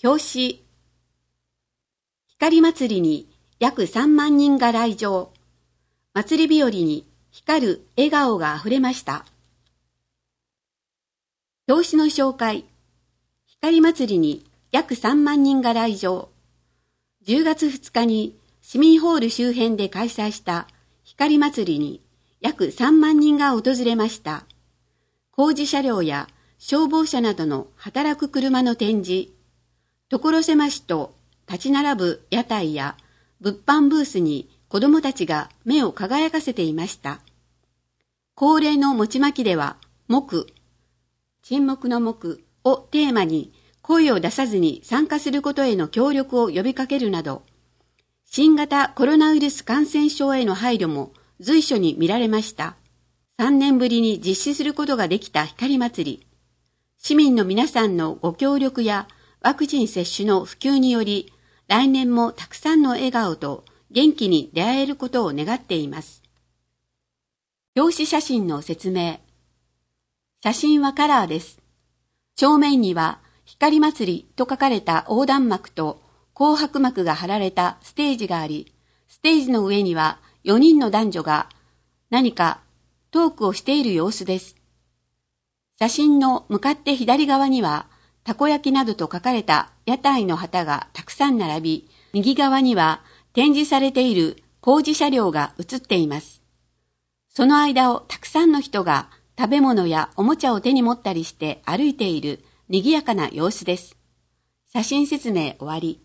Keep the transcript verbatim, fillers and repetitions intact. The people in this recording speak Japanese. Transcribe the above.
表紙。光祭りに約さんまんにんが来場。祭り日和に光る笑顔があふれました。表紙の紹介。光祭りに約さんまんにんが来場。じゅうがつふつかに市民ホール周辺で開催した光祭りに約さんまんにんが訪れました。工事車両や消防車などの働く車の展示、所狭しと立ち並ぶ屋台や物販ブースに子どもたちが目を輝かせていました。恒例の餅まきでは、黙、沈黙の黙をテーマに声を出さずに参加することへの協力を呼びかけるなど、新型コロナウイルス感染症への配慮も随所に見られました。さんねんぶりに実施することができた光祭り。市民の皆さんのご協力やワクチン接種の普及により、来年もたくさんの笑顔と元気に出会えることを願っています。表紙写真の説明。写真はカラーです。正面には光祭りと書かれた横断幕と紅白幕が貼られたステージがあり、ステージの上にはよにんの男女が何かトークをしている様子です。写真の向かって左側にはたこ焼きなどと書かれた屋台の旗がたくさん並び、右側には展示されている工事車両が写っています。その間をたくさんの人が食べ物やおもちゃを手に持ったりして歩いている賑やかな様子です。写真説明終わり。